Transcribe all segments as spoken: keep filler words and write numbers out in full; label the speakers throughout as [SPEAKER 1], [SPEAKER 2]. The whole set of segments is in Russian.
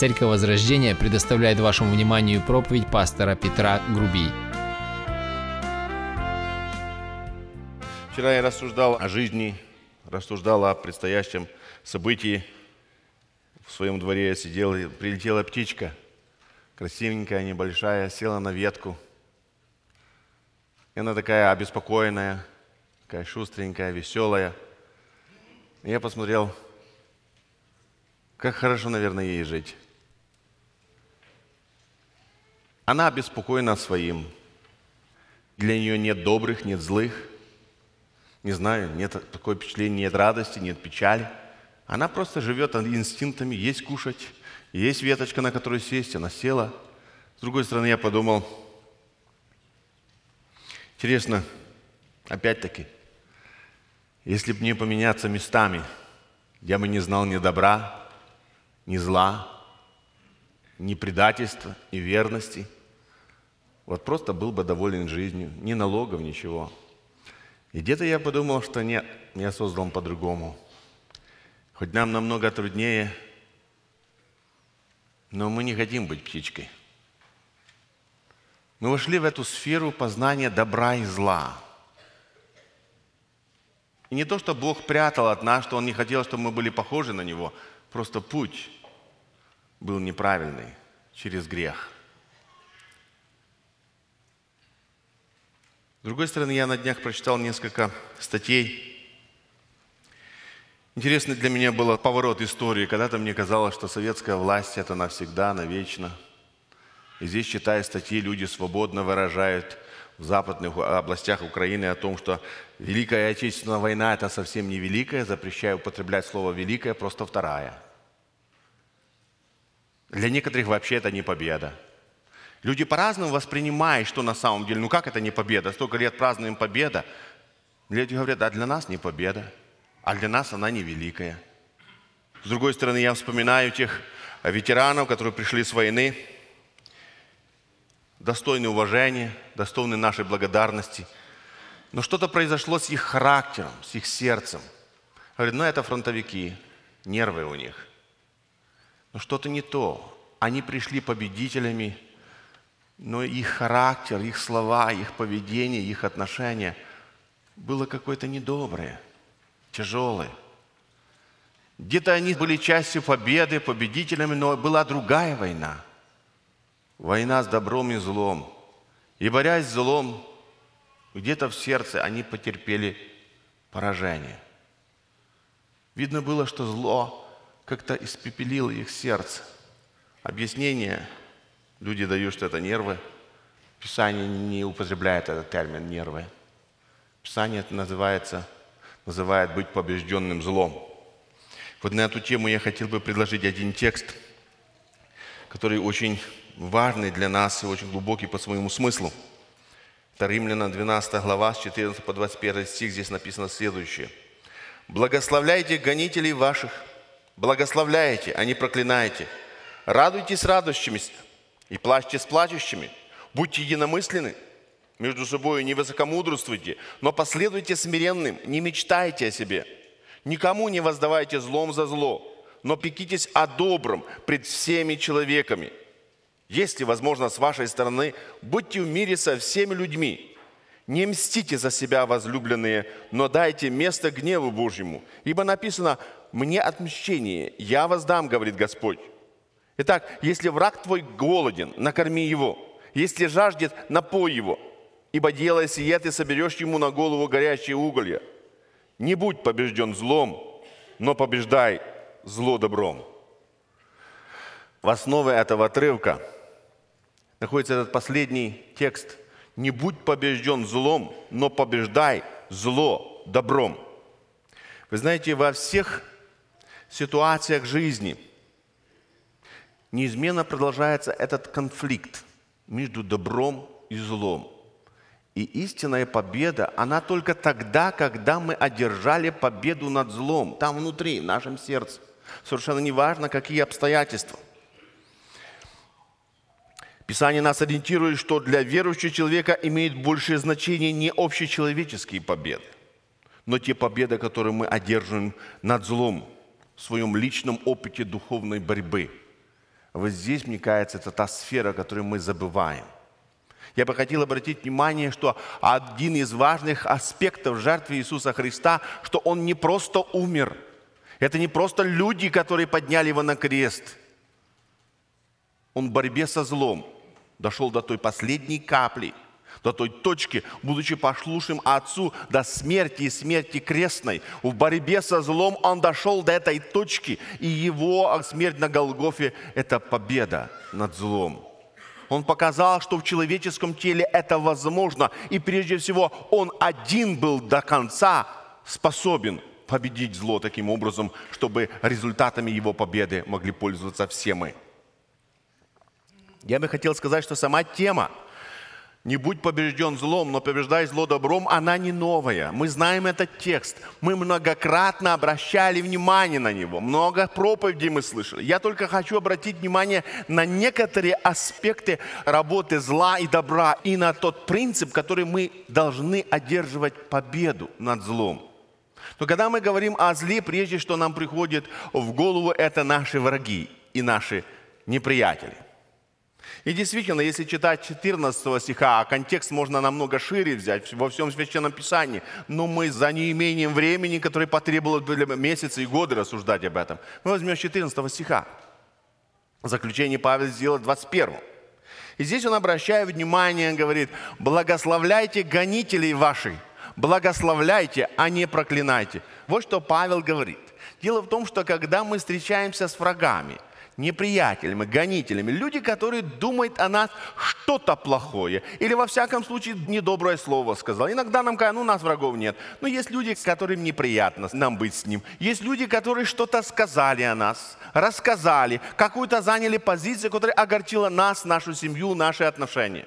[SPEAKER 1] Церковь Возрождения предоставляет вашему вниманию проповедь пастора Петра Грубий.
[SPEAKER 2] Вчера я рассуждал о жизни, рассуждал о предстоящем событии. В своем дворе я сидел, и прилетела птичка, красивенькая, небольшая, села на ветку. И она такая обеспокоенная, такая шустренькая, веселая. И я посмотрел, как хорошо, наверное, ей жить. Она обеспокоена своим. Для нее нет добрых, нет злых. Не знаю, нет такого впечатления, нет радости, нет печали. Она просто живет инстинктами, есть кушать, есть веточка, на которой сесть, она села. С другой стороны, я подумал, интересно, опять-таки, если бы мне поменяться местами, я бы не знал ни добра, ни зла, ни предательства, ни верности. Вот просто был бы доволен жизнью, ни налогов, ничего. И где-то я подумал, что нет, я создан по-другому. Хоть нам намного труднее, но мы не хотим быть птичкой. Мы вошли в эту сферу познания добра и зла. И не то, что Бог прятал от нас, что Он не хотел, чтобы мы были похожи на Него, просто путь был неправильный через грех. С другой стороны, я на днях прочитал несколько статей. Интересный для меня был поворот истории. Когда-то мне казалось, что советская власть – это навсегда, навечно. И здесь, читая статьи, люди свободно выражают в западных областях Украины о том, что Великая Отечественная война – это совсем не великая, запрещаю употреблять слово «великая», просто вторая. Для некоторых вообще это не победа. Люди по-разному воспринимают, что на самом деле, ну как это не победа? Столько лет празднуем победа. Люди говорят, а для нас не победа, а для нас она не великая. С другой стороны, я вспоминаю тех ветеранов, которые пришли с войны, достойны уважения, достойны нашей благодарности. Но что-то произошло с их характером, с их сердцем. Говорят, ну это фронтовики, нервы у них. Но что-то не то. Они пришли победителями, но их характер, их слова, их поведение, их отношение было какое-то недоброе, тяжелое. Где-то они были частью победы, победителями, но была другая война. Война с добром и злом. И борясь с злом, где-то в сердце они потерпели поражение. Видно было, что зло как-то испепелило их сердце. Объяснение люди дают, что это нервы. Писание не употребляет этот термин «нервы». Писание это называется, называет быть побежденным злом. Вот на эту тему я хотел бы предложить один текст, который очень важный для нас и очень глубокий по своему смыслу. Это Римлянам двенадцатая глава, с четырнадцатого по двадцать первый стих, здесь написано следующее. «Благословляйте гонителей ваших, благословляйте, а не проклинайте. Радуйтесь радующимися и плачьте с плачущими. Будьте единомысленны, между собой не высокомудрствуйте, но последуйте смиренным, не мечтайте о себе. Никому не воздавайте злом за зло, но пекитесь о добром пред всеми человеками. Если возможно с вашей стороны, будьте в мире со всеми людьми. Не мстите за себя, возлюбленные, но дайте место гневу Божьему. Ибо написано, мне отмщение, я воздам, говорит Господь. Итак, если враг твой голоден, накорми его. Если жаждет, напой его. Ибо делая сие, ты соберешь ему на голову горящие уголья. Не будь побежден злом, но побеждай зло добром». В основе этого отрывка находится этот последний текст. «Не будь побежден злом, но побеждай зло добром». Вы знаете, во всех ситуациях жизни неизменно продолжается этот конфликт между добром и злом. И истинная победа, она только тогда, когда мы одержали победу над злом, там внутри, в нашем сердце. Совершенно неважно, какие обстоятельства. Писание нас ориентирует, что для верующего человека имеет большее значение не общечеловеческие победы, но те победы, которые мы одерживаем над злом в своем личном опыте духовной борьбы. Вот здесь, мне кажется, это та сфера, которую мы забываем. Я бы хотел обратить внимание, что один из важных аспектов жертвы Иисуса Христа, что Он не просто умер. Это не просто люди, которые подняли Его на крест. Он в борьбе со злом дошел до той последней капли, до той точки, будучи послушным Отцу до смерти и смерти крестной. В борьбе со злом Он дошел до этой точки, и Его смерть на Голгофе – это победа над злом. Он показал, что в человеческом теле это возможно, и прежде всего Он один был до конца способен победить зло таким образом, чтобы результатами Его победы могли пользоваться все мы. Я бы хотел сказать, что сама тема «Не будь побежден злом, но побеждай зло добром», она не новая. Мы знаем этот текст. Мы многократно обращали внимание на него. Много проповедей мы слышали. Я только хочу обратить внимание на некоторые аспекты работы зла и добра и на тот принцип, который мы должны одерживать победу над злом. Но когда мы говорим о зле, прежде что нам приходит в голову, это наши враги и наши неприятели. И действительно, если читать четырнадцатого стиха, а контекст можно намного шире взять во всем Священном Писании, но мы за неимением времени, которое потребовалось бы месяцы и годы рассуждать об этом, мы возьмем четырнадцатого стиха. Заключение Павел сделал в двадцать первом. И здесь он, обращая внимание, говорит: «Благословляйте гонителей ваших, благословляйте, а не проклинайте». Вот что Павел говорит. Дело в том, что когда мы встречаемся с врагами, неприятелями, гонителями, люди, которые думают о нас что-то плохое, или во всяком случае недоброе слово сказал. Иногда нам кажется, ну у нас врагов нет. Но есть люди, которым неприятно нам быть с ним. Есть люди, которые что-то сказали о нас, рассказали, какую-то заняли позицию, которая огорчила нас, нашу семью, наши отношения.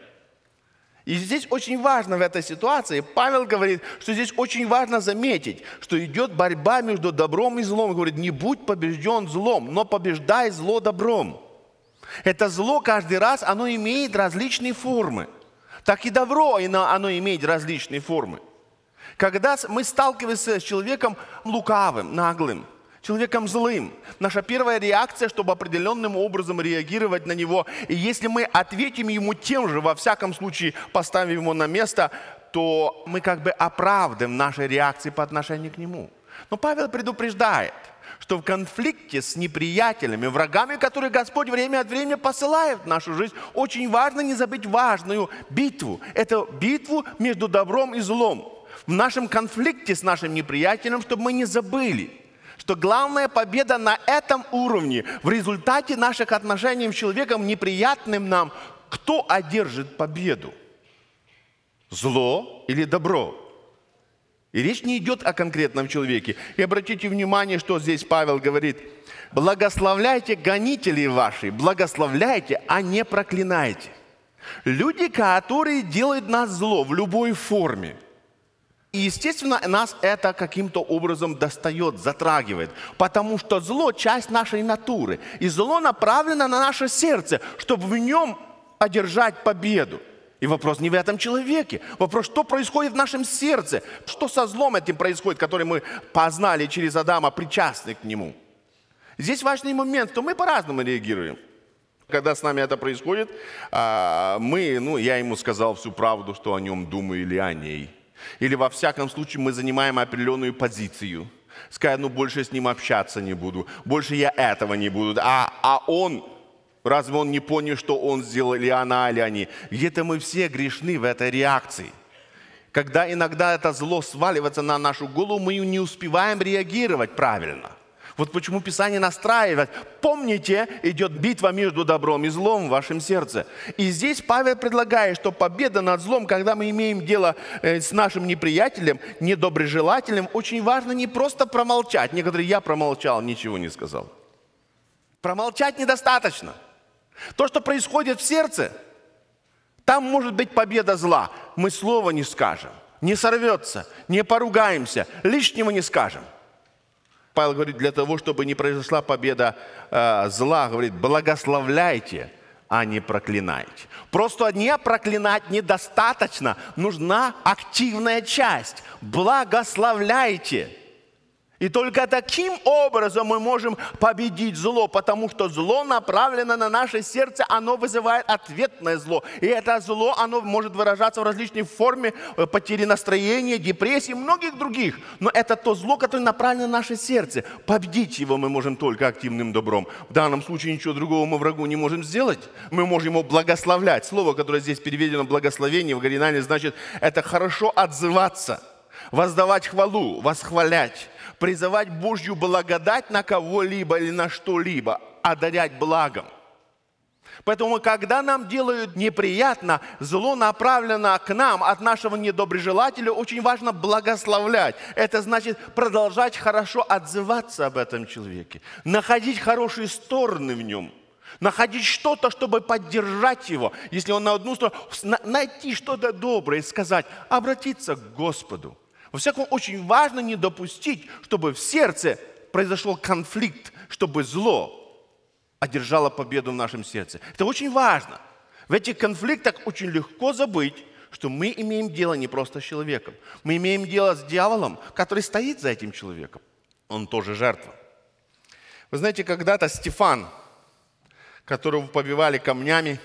[SPEAKER 2] И здесь очень важно в этой ситуации, Павел говорит, что здесь очень важно заметить, что идет борьба между добром и злом. Он говорит: не будь побежден злом, но побеждай зло добром. Это зло каждый раз, оно имеет различные формы. Так и добро, оно имеет различные формы. Когда мы сталкиваемся с человеком лукавым, наглым, человеком злым, наша первая реакция, чтобы определенным образом реагировать на него. И если мы ответим ему тем же, во всяком случае поставим его на место, то мы как бы оправдываем наши реакции по отношению к нему. Но Павел предупреждает, что в конфликте с неприятелями, врагами, которые Господь время от времени посылает в нашу жизнь, очень важно не забыть важную битву. Это битву между добром и злом. В нашем конфликте с нашим неприятелем, чтобы мы не забыли, что главная победа на этом уровне, в результате наших отношений с человеком неприятным нам, кто одержит победу? Зло или добро? И речь не идет о конкретном человеке. И обратите внимание, что здесь Павел говорит: благословляйте гонителей ваши, благословляйте, а не проклинайте. Люди, которые делают нас зло в любой форме. И, естественно, нас это каким-то образом достает, затрагивает. Потому что зло – часть нашей натуры. И зло направлено на наше сердце, чтобы в нем одержать победу. И вопрос не в этом человеке. Вопрос, что происходит в нашем сердце. Что со злом этим происходит, который мы познали через Адама, причастны к нему. Здесь важный момент, что мы по-разному реагируем. Когда с нами это происходит, мы, ну, я ему сказал всю правду, что о нем думаю или о ней. Или во всяком случае мы занимаем определенную позицию. Сказать: ну больше с ним общаться не буду, больше я этого не буду. А, а он, разве он не понял, что он сделал, или она, или они? Где-то мы все грешны в этой реакции. Когда иногда это зло сваливается на нашу голову, мы не успеваем реагировать правильно. Вот почему Писание настраивает. Помните, идет битва между добром и злом в вашем сердце. И здесь Павел предлагает, что победа над злом, когда мы имеем дело с нашим неприятелем, недоброжелателем, очень важно не просто промолчать. Некоторые: я промолчал, ничего не сказал. Промолчать недостаточно. То, что происходит в сердце, там может быть победа зла. Мы слова не скажем, не сорвется, не поругаемся, лишнего не скажем. Павел говорит, для того, чтобы не произошла победа э, зла, говорит: благословляйте, а не проклинайте. Просто не проклинать недостаточно, нужна активная часть. Благословляйте. И только таким образом мы можем победить зло, потому что зло направлено на наше сердце, оно вызывает ответное зло. И это зло, оно может выражаться в различной форме потери настроения, депрессии, многих других. Но это то зло, которое направлено на наше сердце. Победить его мы можем только активным добром. В данном случае ничего другого мы врагу не можем сделать. Мы можем его благословлять. Слово, которое здесь переведено благословение, в оригинале значит, это хорошо отзываться, воздавать хвалу, восхвалять, призывать Божью благодать на кого-либо или на что-либо, одарять благом. Поэтому, когда нам делают неприятно, зло направлено к нам от нашего недоброжелателя, очень важно благословлять. Это значит продолжать хорошо отзываться об этом человеке, находить хорошие стороны в нем, находить что-то, чтобы поддержать его. Если он на одну сторону, найти что-то доброе и сказать, обратиться к Господу. Во всяком очень важно не допустить, чтобы в сердце произошел конфликт, чтобы зло одержало победу в нашем сердце. Это очень важно. В этих конфликтах очень легко забыть, что мы имеем дело не просто с человеком. Мы имеем дело с дьяволом, который стоит за этим человеком. Он тоже жертва. Вы знаете, когда-то Стефан, которого побивали камнями,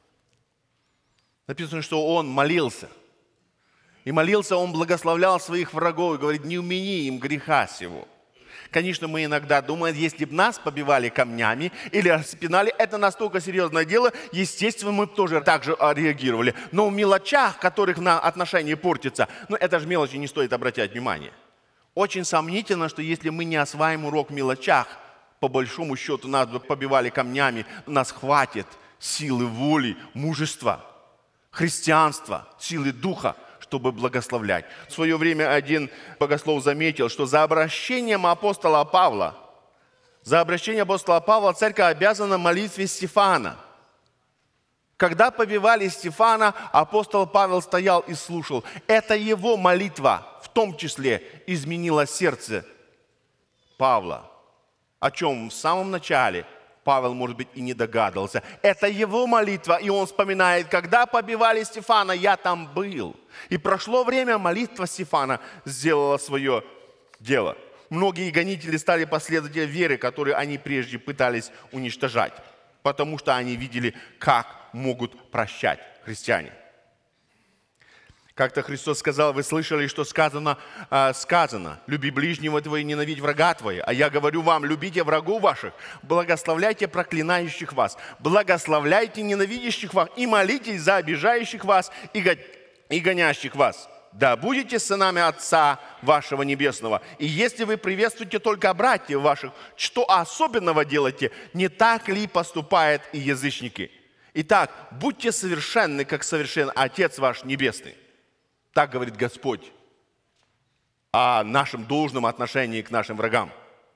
[SPEAKER 2] написано, что он молился. И молился, он благословлял своих врагов и говорит, не умени им греха сего. Конечно, мы иногда думаем, если бы нас побивали камнями или распинали, это настолько серьезное дело, естественно, мы бы тоже так же реагировали. Но в мелочах, которых на отношения портятся, ну это же мелочи, не стоит обращать внимание. Очень сомнительно, что если мы не осваиваем урок в мелочах, по большому счету нас бы побивали камнями, нас хватит силы воли, мужества, христианства, силы духа, чтобы благословлять. В свое время один богослов заметил, что за обращением апостола Павла, за обращением апостола Павла церковь обязана молитве Стефана. Когда побивали Стефана, апостол Павел стоял и слушал. Это его молитва, в том числе, изменила сердце Павла. О чем в самом начале Павел, может быть, и не догадывался. Это его молитва, и он вспоминает, когда побивали Стефана, я там был. И прошло время, молитва Стефана сделала свое дело. Многие гонители стали последователями веры, которую они прежде пытались уничтожать, потому что они видели, как могут прощать христиане. Как-то Христос сказал, вы слышали, что сказано, э, сказано, люби ближнего твоего и ненавидь врага твоего. А я говорю вам, любите врагов ваших, благословляйте проклинающих вас, благословляйте ненавидящих вас и молитесь за обижающих вас и, го... и гонящих вас. Да будете сынами Отца вашего Небесного. И если вы приветствуете только братьев ваших, что особенного делаете, не так ли поступают и язычники? Итак, будьте совершенны, как совершен Отец ваш Небесный. Так говорит Господь о нашем должном отношении к нашим врагам.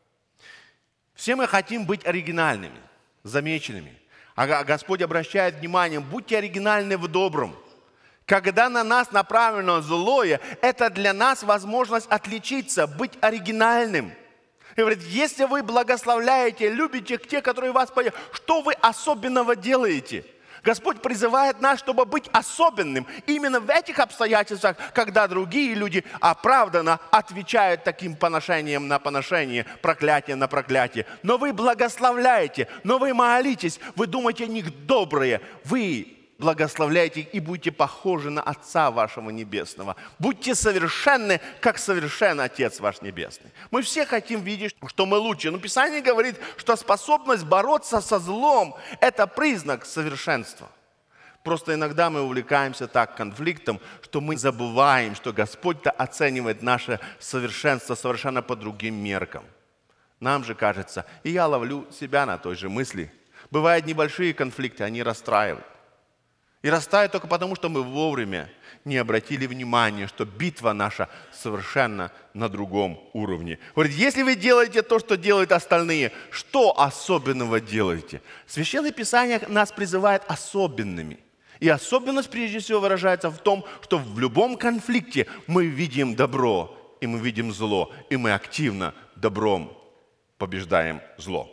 [SPEAKER 2] Все мы хотим быть оригинальными, замеченными. А Господь обращает внимание, будьте оригинальны в добром. Когда на нас направлено злое, это для нас возможность отличиться, быть оригинальным. И говорит, если вы благословляете, любите те, которые вас поют, что вы особенного делаете? Господь призывает нас, чтобы быть особенным именно в этих обстоятельствах, когда другие люди оправданно отвечают таким поношением на поношение, проклятие на проклятие. Но вы благословляете, но вы молитесь, вы думаете о них добрые, вы благословляйте их и будьте похожи на Отца вашего Небесного. Будьте совершенны, как совершен Отец ваш Небесный. Мы все хотим видеть, что мы лучше. Но Писание говорит, что способность бороться со злом – это признак совершенства. Просто иногда мы увлекаемся так конфликтом, что мы забываем, что Господь-то оценивает наше совершенство совершенно по другим меркам. Нам же кажется, и я ловлю себя на той же мысли, бывают небольшие конфликты, они расстраивают. И растает только потому, что мы вовремя не обратили внимания, что битва наша совершенно на другом уровне. Говорит, если вы делаете то, что делают остальные, что особенного делаете? Священное Писание нас призывает особенными. И особенность прежде всего выражается в том, что в любом конфликте мы видим добро, и мы видим зло, и мы активно добром побеждаем зло.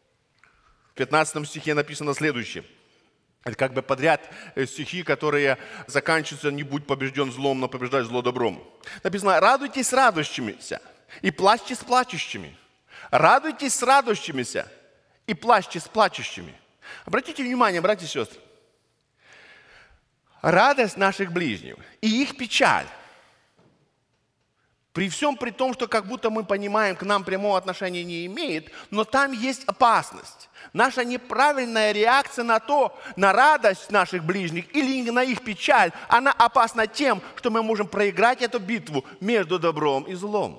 [SPEAKER 2] В пятнадцатом стихе написано следующее. Это как бы подряд стихи, которые заканчиваются «не будь побежден злом, но побеждай зло добром». Написано «радуйтесь радующимися, и плачьте с плачущими. Радуйтесь с радующимися и плачьте с плачущими. Обратите внимание, братья и сестры. Радость наших ближних и их печаль, при всем при том, что как будто мы понимаем, к нам прямого отношения не имеет, но там есть опасность. Наша неправильная реакция на то, на радость наших ближних или на их печаль, она опасна тем, что мы можем проиграть эту битву между добром и злом.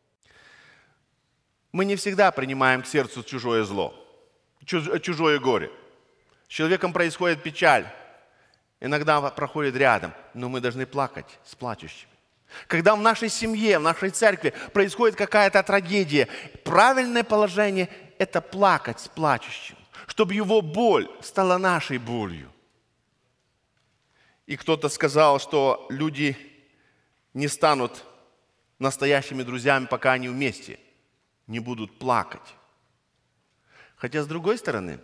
[SPEAKER 2] Мы не всегда принимаем к сердцу чужое зло, чужое горе. С человеком происходит печаль, иногда проходит рядом, но мы должны плакать с плачущими. Когда в нашей семье, в нашей церкви происходит какая-то трагедия, правильное положение – это плакать с плачущим, чтобы его боль стала нашей болью. И кто-то сказал, что люди не станут настоящими друзьями, пока они вместе не будут плакать. Хотя, с другой стороны,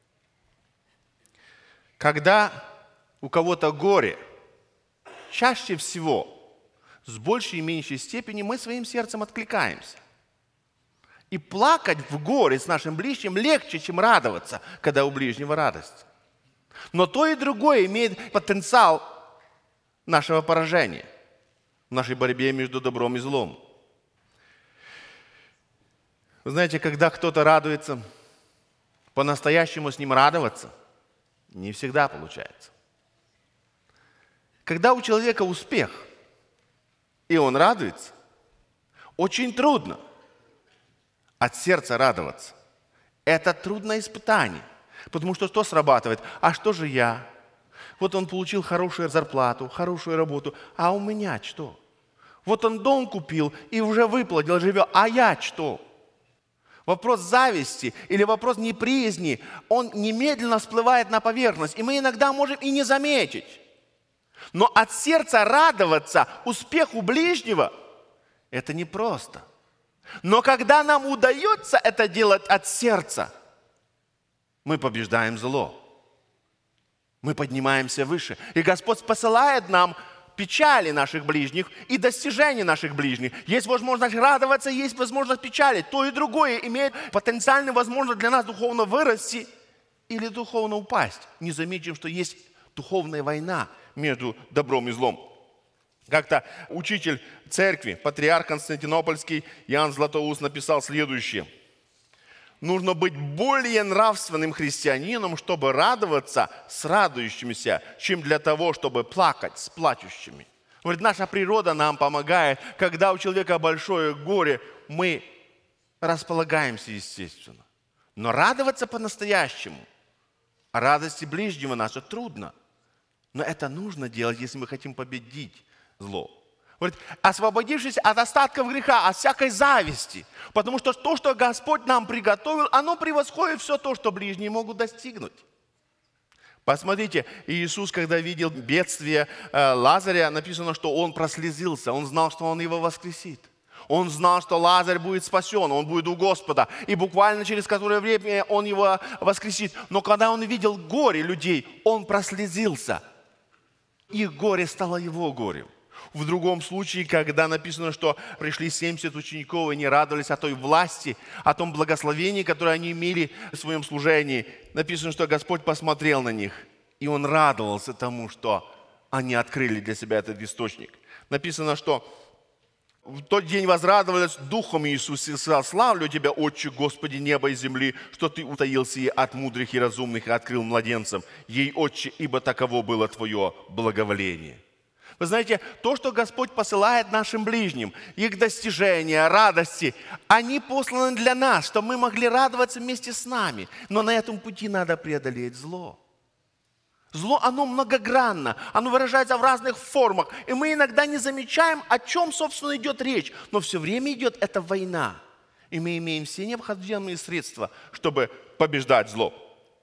[SPEAKER 2] когда у кого-то горе, чаще всего, с большей и меньшей степени мы своим сердцем откликаемся. И плакать в горе с нашим ближним легче, чем радоваться, когда у ближнего радость. Но то и другое имеет потенциал нашего поражения в нашей борьбе между добром и злом. Вы знаете, когда кто-то радуется, по-настоящему с ним радоваться не всегда получается. Когда у человека успех, и он радуется, очень трудно от сердца радоваться. Это трудное испытание. Потому что что срабатывает? А что же я? Вот он получил хорошую зарплату, хорошую работу, а у меня что? Вот он дом купил и уже выплатил, живет, а я что? Вопрос зависти или вопрос неприязни, он немедленно всплывает на поверхность, и мы иногда можем и не заметить. Но от сердца радоваться успеху ближнего – это непросто. Но когда нам удается это делать от сердца, мы побеждаем зло. Мы поднимаемся выше. И Господь посылает нам печали наших ближних и достижения наших ближних. Есть возможность радоваться, есть возможность печалить. То и другое имеет потенциальную возможность для нас духовно вырасти или духовно упасть. Не заметим, что есть духовная война между добром и злом. Как-то учитель церкви, патриарх Константинопольский Иоанн Златоуст написал следующее. Нужно быть более нравственным христианином, чтобы радоваться с радующимися, чем для того, чтобы плакать с плачущими. Говорит, наша природа нам помогает. Когда у человека большое горе, мы располагаемся естественно. Но радоваться по-настоящему, а радости ближнего нашего трудно. Но это нужно делать, если мы хотим победить зло. Говорит, освободившись от остатков греха, от всякой зависти. Потому что то, что Господь нам приготовил, оно превосходит все то, что ближние могут достигнуть. Посмотрите, Иисус, когда видел бедствие э, Лазаря, написано, что Он прослезился. Он знал, что Он его воскресит. Он знал, что Лазарь будет спасен, он будет у Господа. И буквально через которое время Он его воскресит. Но когда Он видел горе людей, Он прослезился. Их горе стало его горем. В другом случае, когда написано, что пришли семьдесят учеников и не радовались о той власти, о том благословении, которое они имели в своем служении, написано, что Господь посмотрел на них, и Он радовался тому, что они открыли для себя этот источник. Написано, что в тот день возрадовались духом Иисус и сказал: «Славлю Тебя, Отче, Господи неба и земли, что Ты утаился ей от мудрых и разумных и открыл младенцам. Ей, Отче, ибо таково было Твое благоволение». Вы знаете, то, что Господь посылает нашим ближним, их достижения, радости, они посланы для нас, чтобы мы могли радоваться вместе с нами. Но на этом пути надо преодолеть зло. Зло, оно многогранно, оно выражается в разных формах. И мы иногда не замечаем, о чем, собственно, идет речь. Но все время идет эта война. И мы имеем все необходимые средства, чтобы побеждать зло.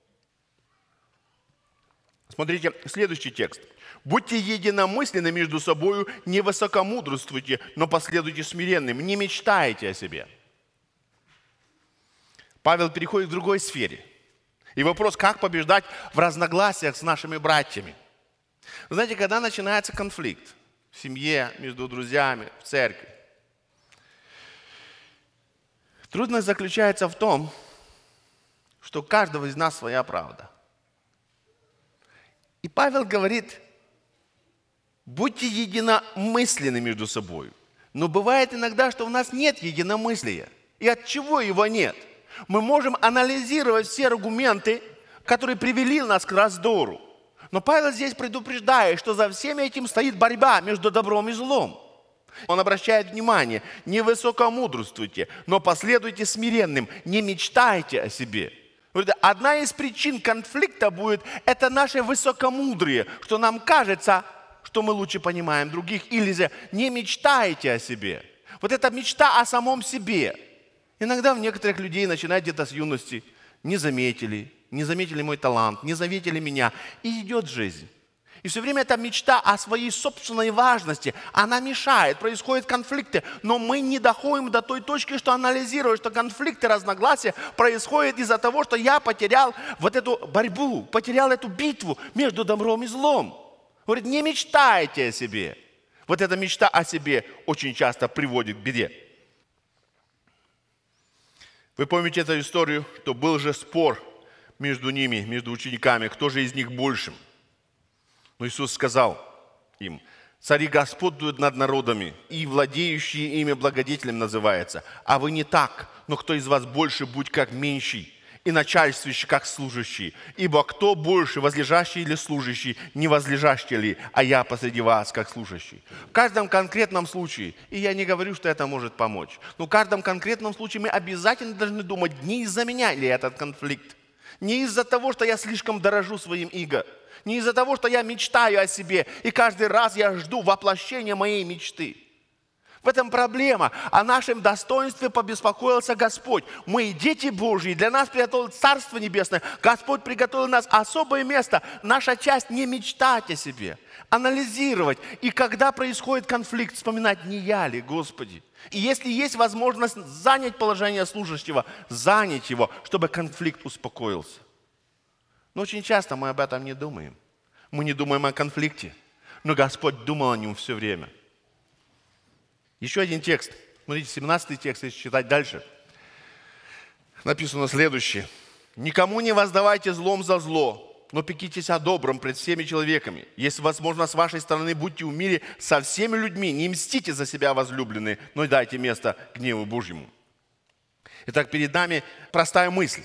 [SPEAKER 2] Смотрите, следующий текст. «Будьте единомысленны между собою, не высокомудрствуйте, но последуйте смиренным, не мечтайте о себе». Павел переходит к другой сфере. И вопрос, как побеждать в разногласиях с нашими братьями. Вы знаете, когда начинается конфликт в семье, между друзьями, в церкви, Трудность заключается в том, что у каждого из нас своя правда. И Павел говорит, будьте единомысленны между собой. Но бывает иногда, что у нас нет единомыслия. И от чего его нет? Мы можем анализировать все аргументы, которые привели нас к раздору. Но Павел здесь предупреждает, что за всем этим стоит борьба между добром и злом. Он обращает внимание, не высокомудрствуйте, но последуйте смиренным, не мечтайте о себе. Одна из причин конфликта будет, это наше высокомудрие, что нам кажется, что мы лучше понимаем других, или же не мечтайте о себе. Вот эта мечта о самом себе. Иногда в некоторых людей начинает где-то с юности, не заметили, не заметили мой талант, не заметили меня, и идет жизнь. И все время эта мечта о своей собственной важности, она мешает, происходят конфликты, но мы не доходим до той точки, что анализируем, что конфликты, разногласия происходят из-за того, что я потерял вот эту борьбу, потерял эту битву между добром и злом. Говорит, не мечтайте о себе. Вот эта мечта о себе очень часто приводит к беде. Вы помните эту историю, что был же спор между ними, между учениками, кто же из них большим. Но Иисус сказал им, цари господствуют над народами, и владеющие ими благодетелем называется. А вы не так, но кто из вас больше, будь как меньший, и начальствующий, как служащий. Ибо кто больше, возлежащий или служащий, не возлежащий ли, а я посреди вас, как служащий. В каждом конкретном случае, и я не говорю, что это может помочь, но в каждом конкретном случае мы обязательно должны думать, не из-за меня ли этот конфликт, не из-за того, что я слишком дорожу своим эго, не из-за того, что я мечтаю о себе, и каждый раз я жду воплощения моей мечты. В этом проблема. О нашем достоинстве побеспокоился Господь. Мы дети Божьи, для нас приготовил Царство Небесное. Господь приготовил нас особое место. Наша часть не мечтать о себе, анализировать. И когда происходит конфликт, вспоминать, не я ли, Господи. И если есть возможность занять положение служащего, занять его, чтобы конфликт успокоился. Но очень часто мы об этом не думаем. Мы не думаем о конфликте, но Господь думал о нем все время. Еще один текст. Смотрите, семнадцатый текст, если читать дальше. Написано следующее. «Никому не воздавайте злом за зло, но пекитесь о добром пред всеми человеками. Если возможно, с вашей стороны будьте в мире со всеми людьми. Не мстите за себя, возлюбленные, но и дайте место гневу Божьему». Итак, перед нами простая мысль.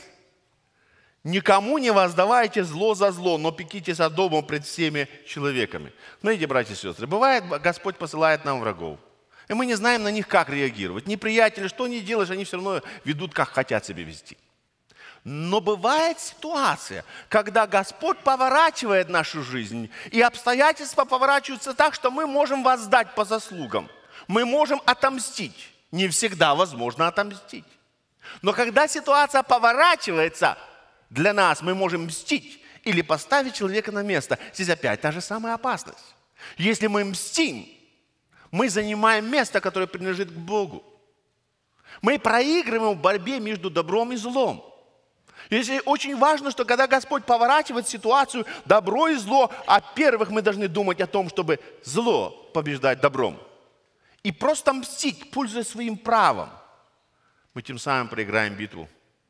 [SPEAKER 2] Никому не воздавайте зло за зло, но пекитесь о добром пред всеми человеками. Смотрите, братья и сестры, бывает, Господь посылает нам врагов. И мы не знаем на них, как реагировать. Неприятели, что ни делаешь, они все равно ведут, как хотят себя вести. Но бывает ситуация, когда Господь поворачивает нашу жизнь, и обстоятельства поворачиваются так, что мы можем воздать по заслугам. Мы можем отомстить. Не всегда возможно отомстить. Но когда ситуация поворачивается для нас, мы можем мстить или поставить человека на место. Здесь опять та же самая опасность. Если мы мстим, мы занимаем место, которое принадлежит к Богу. Мы проигрываем в борьбе между добром и злом. И здесь очень важно, что когда Господь поворачивает ситуацию добро и зло, во-первых, мы должны думать о том, чтобы зло побеждать добром. И просто мстить, пользуясь своим правом, мы тем самым проиграем битву.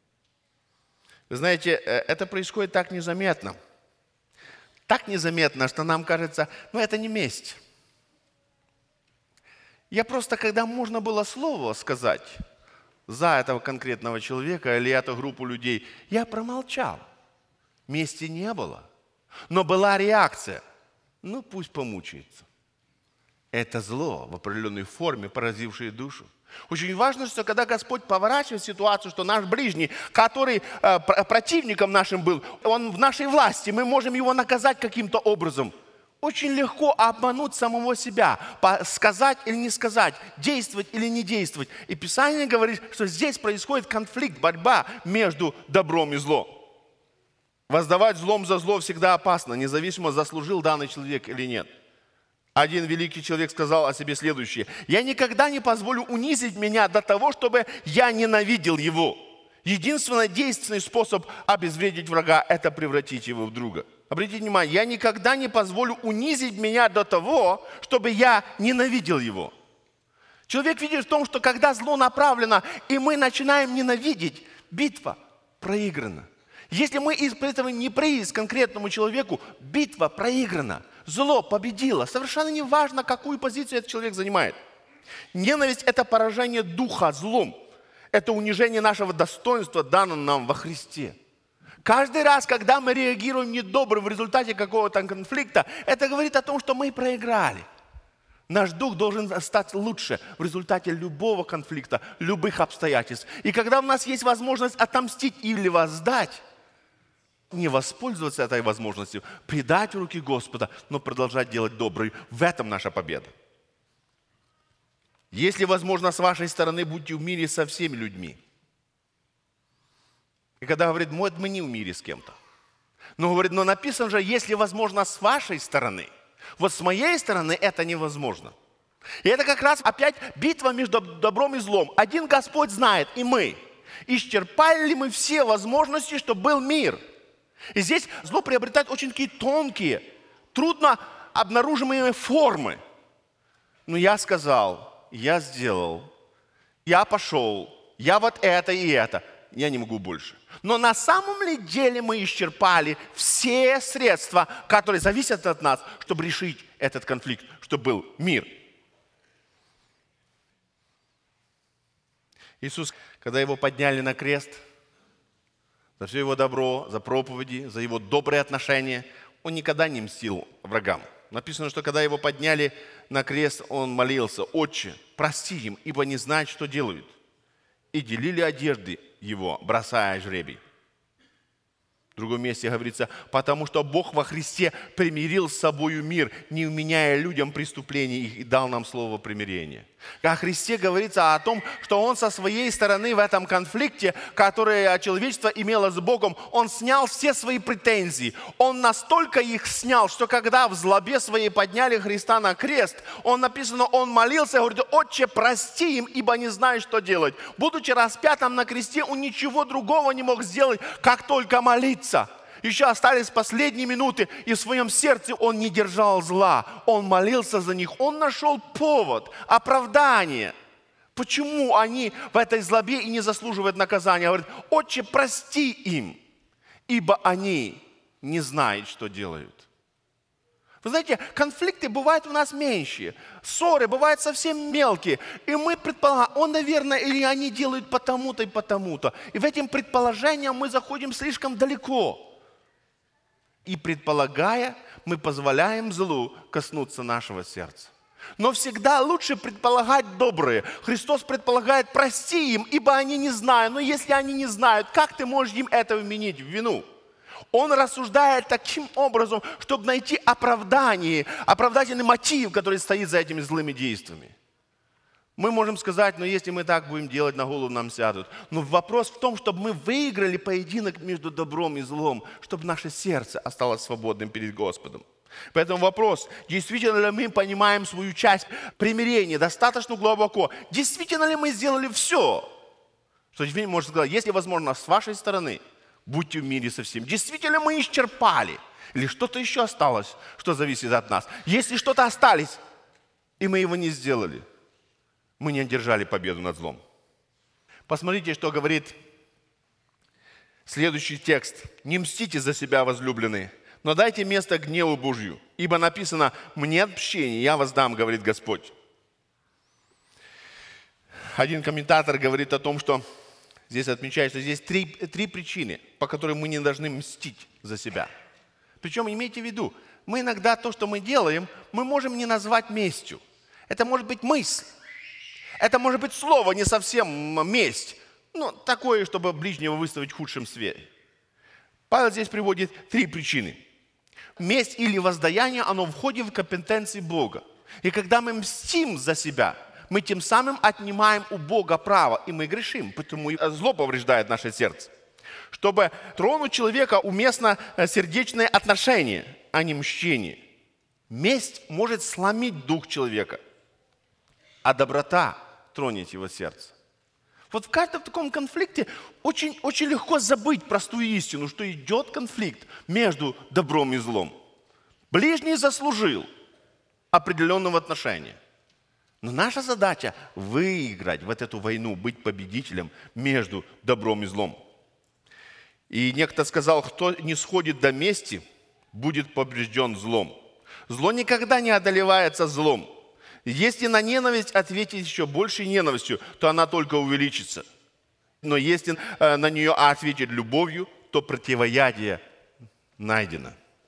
[SPEAKER 2] Вы знаете, это происходит так незаметно. Так незаметно, что нам кажется, ну это не месть. Я просто, когда можно было слово сказать за этого конкретного человека или эту группу людей, я промолчал. Мести не было. Но была реакция. Ну, пусть помучается. Это зло в определенной форме, поразившее душу. Очень важно, что когда Господь поворачивает ситуацию, что наш ближний, который э, противником нашим был, он в нашей власти, мы можем его наказать каким-то образом. Очень легко обмануть самого себя, сказать или не сказать, действовать или не действовать. И Писание говорит, что здесь происходит конфликт, борьба между добром и злом. Воздавать злом за зло всегда опасно, независимо, заслужил данный человек или нет. Один великий человек сказал о себе следующее. «Я никогда не позволю унизить меня до того, чтобы я ненавидел его. Единственный действенный способ обезвредить врага – это превратить его в друга». Обратите внимание, я никогда не позволю унизить меня до того, чтобы я ненавидел его. Человек видит в том, что когда зло направлено, и мы начинаем ненавидеть, битва проиграна. Если мы испытываем неприязнь к конкретному человеку, битва проиграна. Зло победило. Совершенно не важно, какую позицию этот человек занимает. Ненависть – это поражение духа злом. Это унижение нашего достоинства, данного нам во Христе. Каждый раз, когда мы реагируем недобро в результате какого-то конфликта, это говорит о том, что мы проиграли. Наш дух должен стать лучше в результате любого конфликта, любых обстоятельств. И когда у нас есть возможность отомстить или воздать, не воспользоваться этой возможностью, предать в руки Господа, но продолжать делать доброе. В этом наша победа. Если возможно, с вашей стороны, будьте в мире со всеми людьми. И когда говорит, вот мы не в мире с кем-то. Но говорит, но написано же, если возможно, с вашей стороны. Вот с моей стороны это невозможно. И это как раз опять битва между добром и злом. Один Господь знает, и мы. Исчерпали ли мы все возможности, чтобы был мир? И здесь зло приобретает очень такие тонкие, трудно обнаружимые формы. Но я сказал, я сделал, я пошел, я вот это и это. Я не могу больше. Но на самом ли деле мы исчерпали все средства, которые зависят от нас, чтобы решить этот конфликт, чтобы был мир? Иисус, когда его подняли на крест, за все его добро, за проповеди, за его добрые отношения, он никогда не мстил врагам. Написано, что когда его подняли на крест, он молился: «Отче, прости им, ибо не знают, что делают». И делили одежды его, бросая жребий. В другом месте говорится, потому что Бог во Христе примирил с собою мир, не вменяя людям преступлений их, и дал нам слово примирения. О Христе говорится о том, что Он со своей стороны в этом конфликте, который человечество имело с Богом, Он снял все свои претензии. Он настолько их снял, что когда в злобе своей подняли Христа на крест, Он написано, Он молился, говорит: «Отче, прости им, ибо не знают, что делать». Будучи распятым на кресте, Он ничего другого не мог сделать, как только молиться. Еще остались последние минуты, и в своем сердце он не держал зла. Он молился за них. Он нашел повод, оправдание. Почему они в этой злобе и не заслуживают наказания? Говорит: «Отче, прости им, ибо они не знают, что делают». Вы знаете, конфликты бывают у нас меньшие, ссоры бывают совсем мелкие. И мы предполагаем, он, наверное, или они делают потому-то и потому-то. И в этим предположениям мы заходим слишком далеко. И предполагая, мы позволяем злу коснуться нашего сердца. Но всегда лучше предполагать добрые. Христос предполагает: прости им, ибо они не знают. Но если они не знают, как ты можешь им это вменить в вину? Он рассуждает таким образом, чтобы найти оправдание, оправдательный мотив, который стоит за этими злыми действиями. Мы можем сказать: ну если мы так будем делать, на голову нам сядут. Но вопрос в том, чтобы мы выиграли поединок между добром и злом, чтобы наше сердце осталось свободным перед Господом. Поэтому вопрос: действительно ли мы понимаем свою часть примирения достаточно глубоко? Действительно ли мы сделали все? Что теперь можно сказать: если возможно, с вашей стороны, будьте в мире со всеми. Действительно мы исчерпали? Или что-то еще осталось, что зависит от нас? Если что-то осталось, и мы его не сделали, мы не одержали победу над злом. Посмотрите, что говорит следующий текст. «Не мстите за себя, возлюбленные, но дайте место гневу Божью, ибо написано: мне отмщение, я воздам, говорит Господь». Один комментатор говорит о том, что здесь отмечает, что здесь три, три причины, по которым мы не должны мстить за себя. Причем имейте в виду, мы иногда то, что мы делаем, мы можем не назвать местью. Это может быть мысль. Это может быть слово, не совсем месть. Ну, такое, чтобы ближнего выставить в худшем свете. Павел здесь приводит три причины. Месть или воздаяние, оно входит в компетенции Бога. И когда мы мстим за себя, мы тем самым отнимаем у Бога право, и мы грешим, потому и зло повреждает наше сердце. Чтобы тронуть человека, уместно сердечное отношение, а не мщение. Месть может сломить дух человека, а доброта тронет его сердце. Вот в каждом таком конфликте очень, очень легко забыть простую истину, что идет конфликт между добром и злом. Ближний заслужил определенного отношения. Но наша задача выиграть в эту войну, быть победителем между добром и злом. И некто сказал, кто не сходит до мести, будет побежден злом. Зло никогда не одолевается злом. Если на ненависть ответить еще большей ненавистью, то она только увеличится. Но если на нее ответить любовью, то противоядие найдено.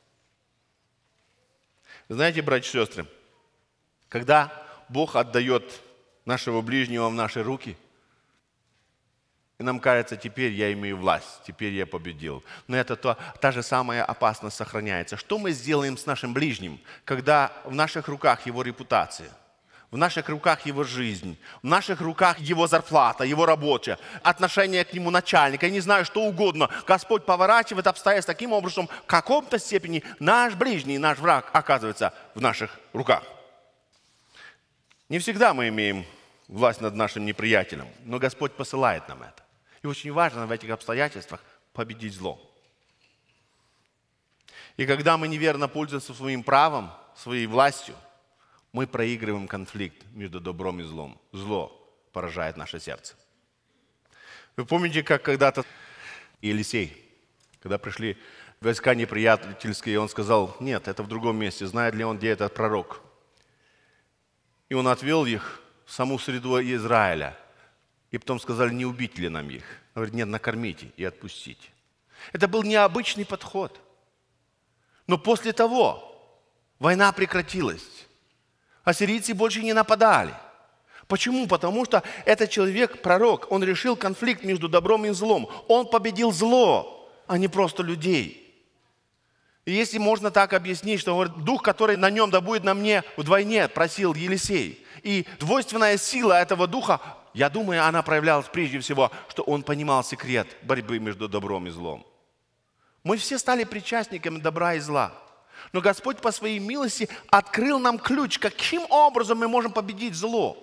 [SPEAKER 2] Знаете, братья и сестры, когда Бог отдает нашего ближнего в наши руки, и нам кажется, теперь я имею власть, теперь я победил. Но это то, та же самая опасность сохраняется. Что мы сделаем с нашим ближним, когда в наших руках его репутация, в наших руках его жизнь, в наших руках его зарплата, его работа, отношение к нему начальника, я не знаю, что угодно. Господь поворачивает обстоятельства таким образом, в каком-то степени наш ближний, наш враг оказывается в наших руках. Не всегда мы имеем власть над нашим неприятелем, но Господь посылает нам это. И очень важно в этих обстоятельствах победить зло. И когда мы неверно пользуемся своим правом, своей властью, мы проигрываем конфликт между добром и злом. Зло поражает наше сердце. Вы помните, как когда-то Елисей, когда пришли войска неприятельские, он сказал, нет, это в другом месте, знает ли он, где этот пророк? И он отвел их в саму среду Израиля. И потом сказали, не убить ли нам их? Он говорит, нет, накормите и отпустите. Это был необычный подход. Но после того война прекратилась. Ассирийцы больше не нападали. Почему? Потому что этот человек, пророк, он решил конфликт между добром и злом. Он победил зло, а не просто людей. И если можно так объяснить, что говорит, дух, который на нем, да будет на мне вдвойне, просил Елисей. И двойственная сила этого духа, я думаю, она проявлялась прежде всего, что он понимал секрет борьбы между добром и злом. Мы все стали причастниками добра и зла. Но Господь по своей милости открыл нам ключ, каким образом мы можем победить зло.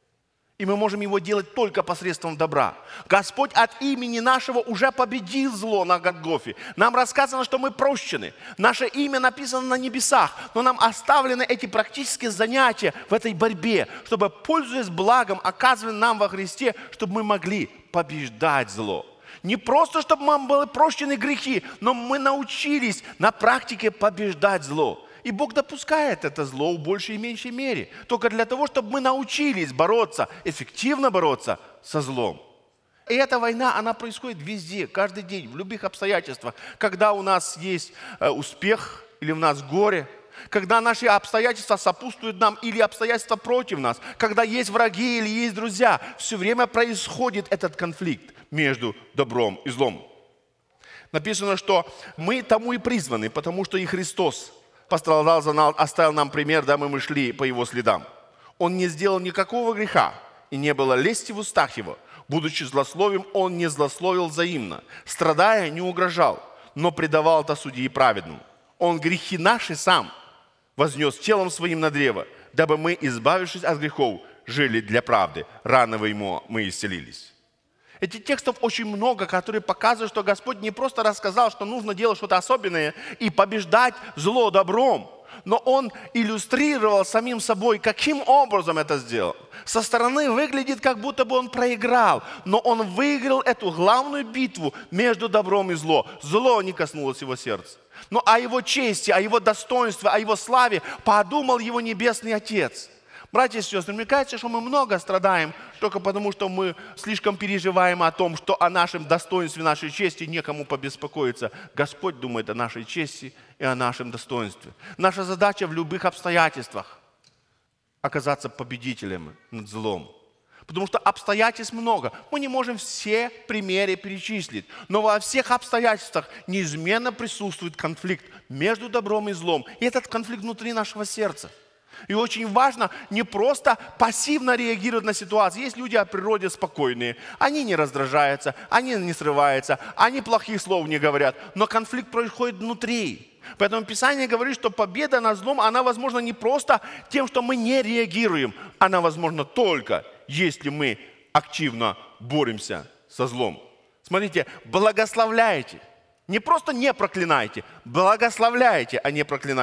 [SPEAKER 2] И мы можем его делать только посредством добра. Господь от имени нашего уже победил зло на Голгофе. Нам рассказано, что мы прощены. Наше имя написано на небесах. Но нам оставлены эти практические занятия в этой борьбе, чтобы, пользуясь благом, оказанным нам во Христе, чтобы мы могли побеждать зло. Не просто, чтобы нам были прощены грехи, но мы научились на практике побеждать зло. И Бог допускает это зло в большей и меньшей мере. Только для того, чтобы мы научились бороться, эффективно бороться со злом. И эта война, она происходит везде, каждый день, в любых обстоятельствах. Когда у нас есть успех или у нас горе, когда наши обстоятельства сопутствуют нам или обстоятельства против нас, когда есть враги или есть друзья, все время происходит этот конфликт между добром и злом. Написано, что мы тому и призваны, потому что и Христос пострадал за нас, оставил нам пример, дабы мы шли по Его следам. Он не сделал никакого греха, и не было лести в устах Его. Будучи злословием, Он не злословил взаимно. Страдая, не угрожал, но предавал это судьи праведному. Он грехи наши сам вознес телом Своим на древо, дабы мы, избавившись от грехов, жили для правды. Рано во Ему мы исцелились. Этих текстов очень много, которые показывают, что Господь не просто рассказал, что нужно делать что-то особенное и побеждать зло добром, но Он иллюстрировал самим собой, каким образом это сделал. Со стороны выглядит, как будто бы Он проиграл, но Он выиграл эту главную битву между добром и злом. Зло не коснулось Его сердца. Но о Его чести, о Его достоинстве, о Его славе подумал Его Небесный Отец. Братья и сестры, мне кажется, что мы много страдаем только потому, что мы слишком переживаем о том, что о нашем достоинстве, нашей чести некому побеспокоиться. Господь думает о нашей чести и о нашем достоинстве. Наша задача в любых обстоятельствах оказаться победителем над злом. Потому что обстоятельств много. Мы не можем все примеры перечислить. Но во всех обстоятельствах неизменно присутствует конфликт между добром и злом. И этот конфликт внутри нашего сердца. И очень важно не просто пассивно реагировать на ситуацию. Есть люди от природы спокойные, они не раздражаются, они не срываются, они плохих слов не говорят, но конфликт происходит внутри. Поэтому Писание говорит, что победа над злом, она возможна не просто тем, что мы не реагируем, она возможна только, если мы активно боремся со злом. Смотрите, благословляйте. Не просто не проклинайте, благословляйте, а не проклинайте.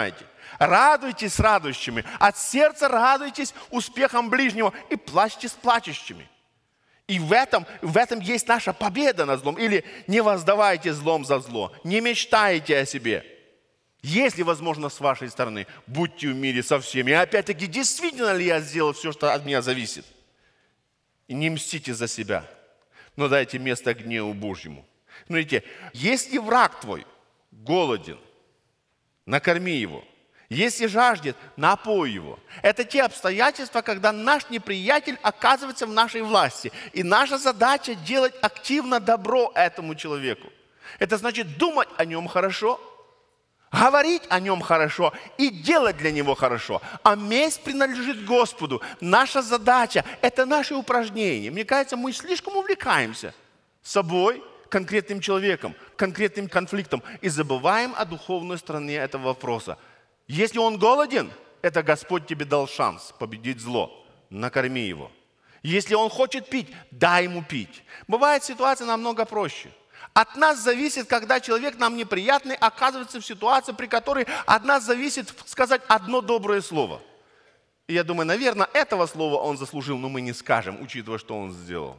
[SPEAKER 2] Радуйтесь с радующими, от сердца радуйтесь успехом ближнего и плачьте с плачущими. И в этом, в этом есть наша победа над злом. Или не воздавайте злом за зло, не мечтайте о себе. Если возможно с вашей стороны, будьте в мире со всеми. И опять-таки, действительно ли я сделал все, что от меня зависит? И не мстите за себя, но дайте место гневу Божьему. Смотрите, если враг твой голоден, накорми его. Если жаждет, напой его. Это те обстоятельства, когда наш неприятель оказывается в нашей власти. И наша задача делать активно добро этому человеку. Это значит думать о нем хорошо, говорить о нем хорошо и делать для него хорошо. А месть принадлежит Господу. Наша задача – это наши упражнения. Мне кажется, мы слишком увлекаемся собой, конкретным человеком, конкретным конфликтом и забываем о духовной стороне этого вопроса. Если он голоден, это Господь тебе дал шанс победить зло. Накорми его. Если он хочет пить, дай ему пить. Бывает ситуация намного проще. От нас зависит, когда человек нам неприятный, оказывается в ситуации, при которой от нас зависит сказать одно доброе слово. И я думаю, наверное, этого слова он заслужил, но мы не скажем, учитывая, что он сделал.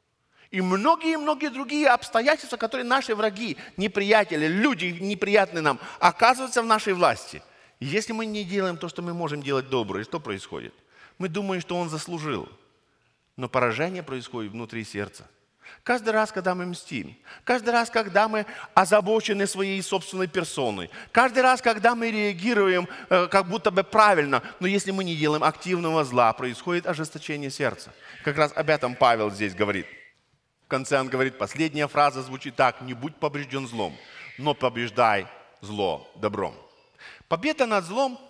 [SPEAKER 2] И многие-многие другие обстоятельства, которые наши враги, неприятели, люди неприятные нам, оказываются в нашей власти. И если мы не делаем то, что мы можем делать доброе, что происходит? Мы думаем, что он заслужил. Но поражение происходит внутри сердца. Каждый раз, когда мы мстим, каждый раз, когда мы озабочены своей собственной персоной, каждый раз, когда мы реагируем э, как будто бы правильно, но если мы не делаем активного зла, происходит ожесточение сердца. Как раз об этом Павел здесь говорит. В конце он говорит, последняя фраза звучит так: «Не будь побежден злом, но побеждай зло добром». Победа над злом,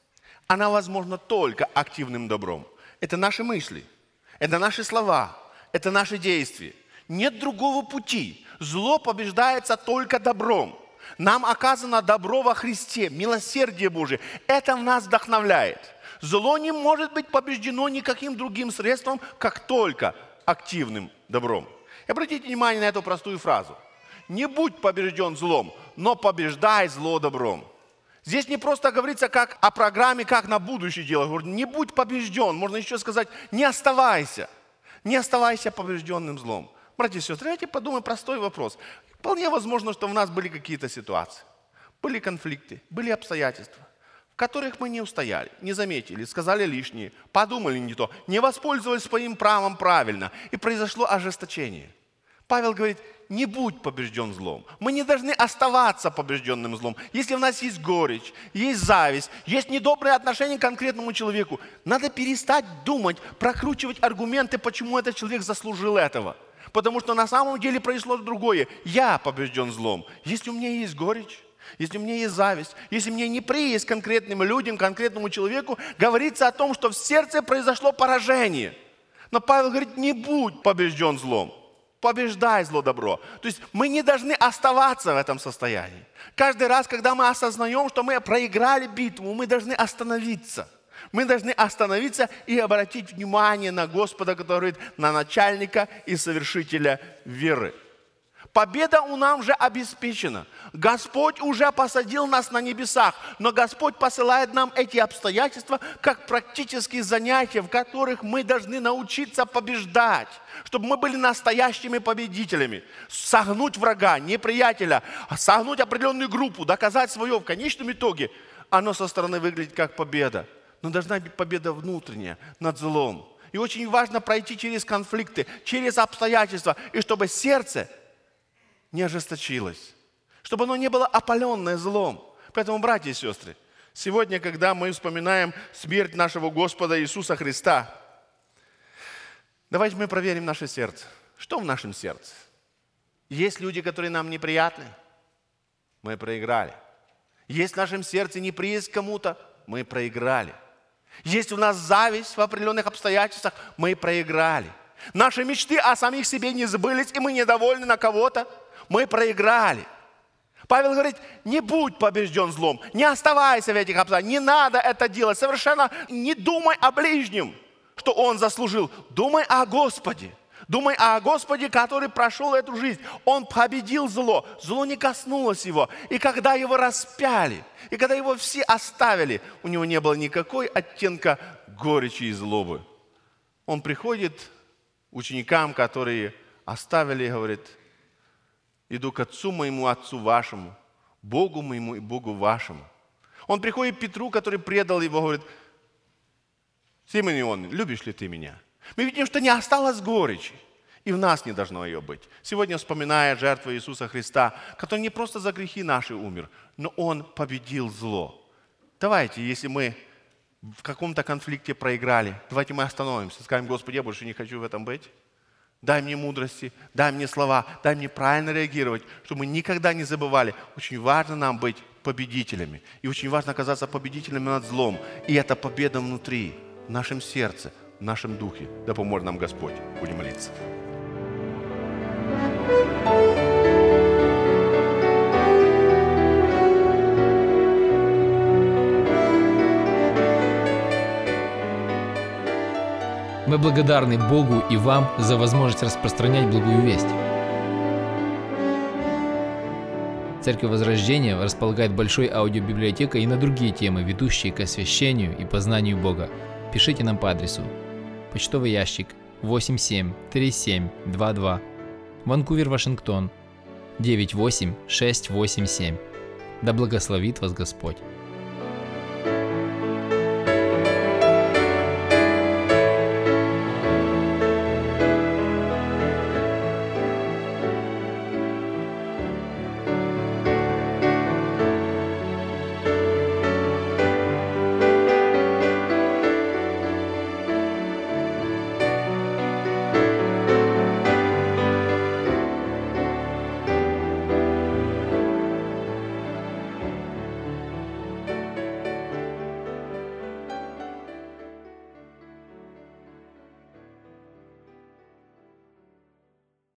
[SPEAKER 2] она возможна только активным добром. Это наши мысли, это наши слова, это наши действия. Нет другого пути. Зло побеждается только добром. Нам оказано добро во Христе, милосердие Божие. Это нас вдохновляет. Зло не может быть побеждено никаким другим средством, как только активным добром. И обратите внимание на эту простую фразу. Не будь побежден злом, но побеждай зло добром. Здесь не просто говорится как о программе, как на будущее делать. Не будь побежден, можно еще сказать, не оставайся. Не оставайся побежденным злом. Братья и сестры, давайте подумаем простой вопрос. Вполне возможно, что у нас были какие-то ситуации, были конфликты, были обстоятельства, в которых мы не устояли, не заметили, сказали лишнее, подумали не то, не воспользовались своим правом правильно, и произошло ожесточение. Павел говорит, не будь побежден злом. Мы не должны оставаться побежденным злом. Если у нас есть горечь, есть зависть, есть недоброе отношение к конкретному человеку, надо перестать думать, прокручивать аргументы, почему этот человек заслужил этого. Потому что на самом деле произошло другое. Я побежден злом. Если у меня есть горечь, если у меня есть зависть, если мне неприязнь к конкретным людям, конкретному человеку, говорится о том, что в сердце произошло поражение. Но Павел говорит, не будь побежден злом. Побеждай зло добро. То есть мы не должны оставаться в этом состоянии. Каждый раз, когда мы осознаем, что мы проиграли битву, мы должны остановиться. Мы должны остановиться и обратить внимание на Господа, который говорит, на начальника и совершителя веры. Победа у нас уже обеспечена. Господь уже посадил нас на небесах, но Господь посылает нам эти обстоятельства как практические занятия, в которых мы должны научиться побеждать, чтобы мы были настоящими победителями. Согнуть врага, неприятеля, согнуть определенную группу, доказать свое. В конечном итоге оно со стороны выглядит как победа. Но должна быть победа внутренняя над злом. И очень важно пройти через конфликты, через обстоятельства, и чтобы сердце не ожесточилось, чтобы оно не было опаленное злом. Поэтому, братья и сестры, сегодня, когда мы вспоминаем смерть нашего Господа Иисуса Христа, давайте мы проверим наше сердце. Что в нашем сердце? Есть люди, которые нам неприятны? Мы проиграли. Есть в нашем сердце неприязнь к кому-то? Мы проиграли. Есть у нас зависть в определенных обстоятельствах? Мы проиграли. Наши мечты о самих себе не сбылись, и мы недовольны на кого-то? Мы проиграли. Павел говорит, не будь побежден злом, не оставайся в этих обстоятельствах, не надо это делать. Совершенно не думай о ближнем, что он заслужил. Думай о Господе. Думай о Господе, который прошел эту жизнь. Он победил зло. Зло не коснулось его. И когда его распяли, и когда его все оставили, у него не было никакой оттенка горечи и злобы. Он приходит к ученикам, которые оставили, и говорит: иду к отцу моему, отцу вашему, Богу моему и Богу вашему. Он приходит к Петру, который предал его, говорит: Симон Ион, любишь ли ты меня? Мы видим, что не осталось горечи, и в нас не должно ее быть. Сегодня, вспоминая жертву Иисуса Христа, который не просто за грехи наши умер, но Он победил зло. Давайте, если мы в каком-то конфликте проиграли, давайте мы остановимся, скажем: Господи, я больше не хочу в этом быть. Дай мне мудрости, дай мне слова, дай мне правильно реагировать, чтобы мы никогда не забывали. Очень важно нам быть победителями. И очень важно оказаться победителями над злом. И это победа внутри, в нашем сердце, в нашем духе. Да поможет нам Господь. Будем молиться.
[SPEAKER 1] Мы благодарны Богу и вам за возможность распространять благую весть. Церковь Возрождения располагает большой аудиобиблиотекой и на другие темы, ведущие к освящению и познанию Бога. Пишите нам по адресу: почтовый ящик восемь семь три семь два два, Ванкувер, Вашингтон девять восемь шесть восемь семь. Да благословит вас Господь!